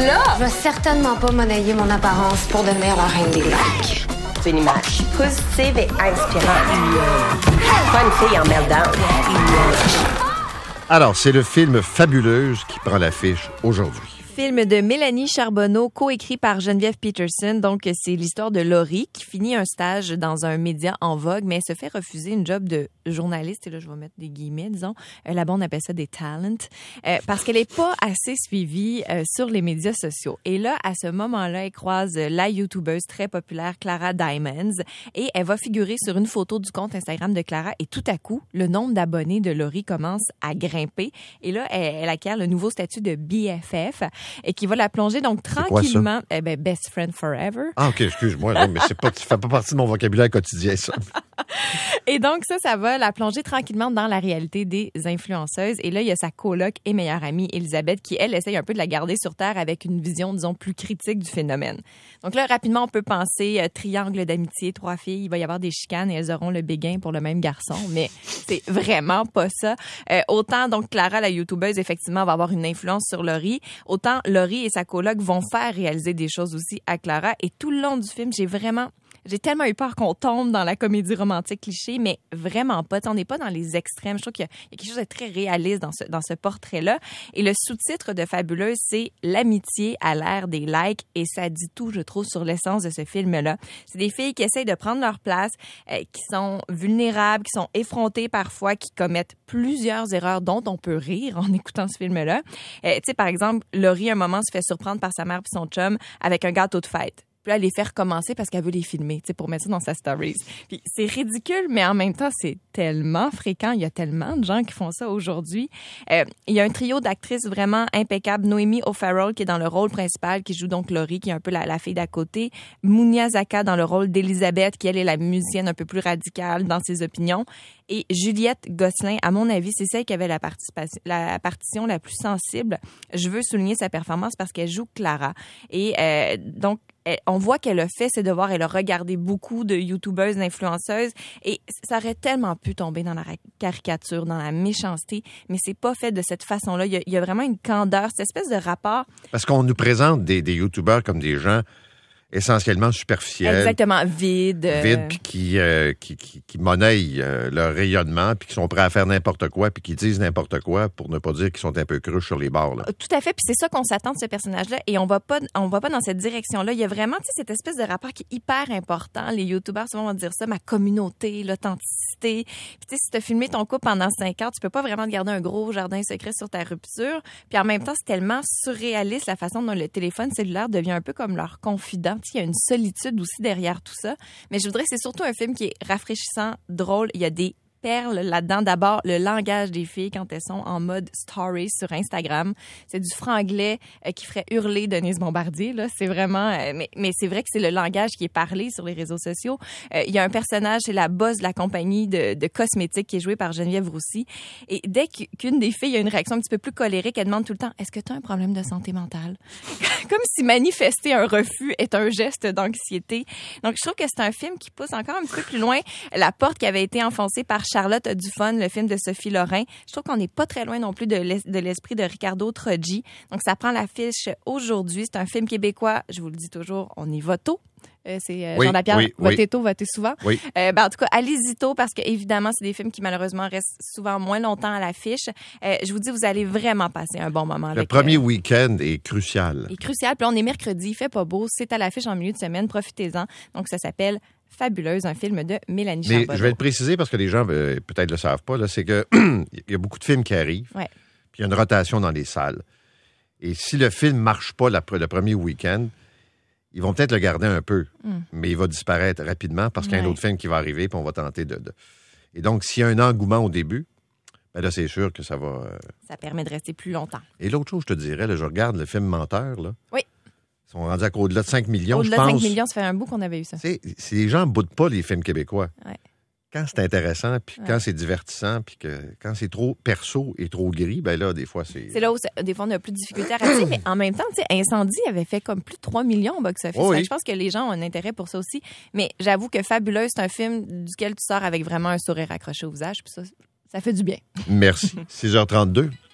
là? Je vais certainement pas monnayer mon apparence pour devenir la reine des lacs. C'est une image positive et inspirante. Pas une fille en meltdown. Alors, c'est le film Fabuleuse qui prend l'affiche aujourd'hui. Film de Mélanie Charbonneau, coécrit par Geneviève Peterson. Donc, c'est l'histoire de Laurie qui finit un stage dans un média en vogue, mais elle se fait refuser une job de journaliste. Et là, je vais mettre des guillemets, disons. Là-bas, on appelle ça des talents. Parce qu'elle n'est pas assez suivie sur les médias sociaux. Et là, à ce moment-là, elle croise la YouTubeuse très populaire Clara Diamonds. Et elle va figurer sur une photo du compte Instagram de Clara. Et tout à coup, le nombre d'abonnés de Laurie commence à grimper. Et là, elle acquiert le nouveau statut de BFF. Et qui va la plonger donc tranquillement. Best Friend Forever. Ah, OK, excuse-moi, là, mais ça fait pas partie de mon vocabulaire quotidien, ça. Et donc, ça va la plonger tranquillement dans la réalité des influenceuses. Et là, il y a sa coloc et meilleure amie, Elisabeth, qui, elle, essaye un peu de la garder sur Terre avec une vision, disons, plus critique du phénomène. Donc là, rapidement, on peut penser triangle d'amitié, 3 filles, il va y avoir des chicanes et elles auront le béguin pour le même garçon. Mais c'est vraiment pas ça. Autant, donc, Clara, la YouTubeuse, effectivement, va avoir une influence sur Laurie. Autant, Laurie et sa coloc vont faire réaliser des choses aussi à Clara. Et tout le long du film, j'ai tellement eu peur qu'on tombe dans la comédie romantique cliché, mais vraiment pas. On n'est pas dans les extrêmes. Je trouve qu'il y a quelque chose de très réaliste dans ce portrait-là. Et le sous-titre de Fabuleuse, c'est « L'amitié à l'ère des likes ». Et ça dit tout, je trouve, sur l'essence de ce film-là. C'est des filles qui essayent de prendre leur place, qui sont vulnérables, qui sont effrontées parfois, qui commettent plusieurs erreurs dont on peut rire en écoutant ce film-là. Tu sais, par exemple, Laurie, à un moment, se fait surprendre par sa mère et son chum avec un gâteau de fête. Puis là, elle les fait recommencer parce qu'elle veut les filmer, tu sais, pour mettre ça dans sa stories. Puis c'est ridicule, mais en même temps, c'est tellement fréquent. Il y a tellement de gens qui font ça aujourd'hui. Il y a un trio d'actrices vraiment impeccable. Noémie O'Farrell, qui est dans le rôle principal, qui joue donc Laurie, qui est un peu la fille d'à côté. Mounia Zaka dans le rôle d'Elisabeth, qui, elle, est la musicienne un peu plus radicale dans ses opinions. Et Juliette Gosselin, à mon avis, c'est celle qui avait la partition la plus sensible. Je veux souligner sa performance parce qu'elle joue Clara. Et donc, on voit qu'elle a fait ses devoirs, elle a regardé beaucoup de youtubeuses, d'influenceuses, et ça aurait tellement pu tomber dans la caricature, dans la méchanceté, mais c'est pas fait de cette façon-là. Il y a vraiment une candeur, cette espèce de rapport. Parce qu'on nous présente des youtubeurs comme des gens essentiellement superficiels. Exactement, vides, puis qui monnaient leur rayonnement, puis qui sont prêts à faire n'importe quoi, puis qui disent n'importe quoi pour ne pas dire qu'ils sont un peu cruches sur les bords. Là. Tout à fait, puis c'est ça qu'on s'attend de ce personnage-là, et on va pas dans cette direction-là. Il y a vraiment, tu sais, cette espèce de rapport qui est hyper important. Les youtubeurs souvent vont dire ça, ma communauté, l'authenticité. Puis tu sais, si tu as filmé ton couple pendant 5 ans, tu peux pas vraiment te garder un gros jardin secret sur ta rupture. Puis en même temps, c'est tellement surréaliste la façon dont le téléphone cellulaire devient un peu comme leur confident. Il y a une solitude aussi derrière tout ça. Mais je voudrais que c'est surtout un film qui est rafraîchissant, drôle. Il y a des perles là-dedans. D'abord, le langage des filles quand elles sont en mode story sur Instagram. C'est du franglais qui ferait hurler Denise Bombardier. Là. C'est vraiment... mais c'est vrai que c'est le langage qui est parlé sur les réseaux sociaux. Il y a un personnage, c'est la boss de la compagnie de cosmétiques qui est jouée par Geneviève Roussy. Et dès qu'une des filles a une réaction un petit peu plus colérique, elle demande tout le temps « Est-ce que tu as un problème de santé mentale? » Comme si manifester un refus est un geste d'anxiété. Donc, je trouve que c'est un film qui pousse encore un petit peu plus loin la porte qui avait été enfoncée par Charlotte a du fun, le film de Sophie Lorrain. Je trouve qu'on n'est pas très loin non plus de l'esprit de Ricardo Troggi. Donc, ça prend l'affiche aujourd'hui. C'est un film québécois. Je vous le dis toujours, on y va tôt. C'est Jean Lapierre, votez tôt, votez souvent. Oui. En tout cas, allez-y tôt parce que évidemment, c'est des films qui malheureusement restent souvent moins longtemps à l'affiche. Je vous dis, vous allez vraiment passer un bon moment. Le premier week-end est crucial. Il est crucial. Puis on est mercredi, il fait pas beau. C'est à l'affiche en milieu de semaine. Profitez-en. Donc, ça s'appelle Fabuleuse, un film de Mélanie Charbonneau. Mais je vais le préciser parce que les gens peut-être le savent pas, là, c'est que il y a beaucoup de films qui arrivent, puis il y a une rotation dans les salles. Et si le film marche pas le premier week-end, ils vont peut-être le garder un peu, mais il va disparaître rapidement parce qu'il y a un autre film qui va arriver, puis on va tenter de... Et donc, s'il y a un engouement au début, ben là, c'est sûr que ça va... Ça permet de rester plus longtemps. Et l'autre chose, je te dirais, là, je regarde le film Menteur, là. Oui. Ils sont rendus au-delà de 5 millions, je pense. Au-delà de 5 millions, ça fait un bout qu'on avait eu ça. Si les gens ne boudent pas les films québécois, quand c'est intéressant, puis quand c'est divertissant, puis quand c'est trop perso et trop gris, ben là, des fois, c'est... C'est là où, des fois, on a plus de difficultés à rater, mais en même temps, tu sais, Incendie avait fait comme plus de 3 millions au box-office. Je pense que les gens ont un intérêt pour ça aussi. Mais j'avoue que Fabuleuse, c'est un film duquel tu sors avec vraiment un sourire accroché au visage, puis ça fait du bien. Merci. 6h32.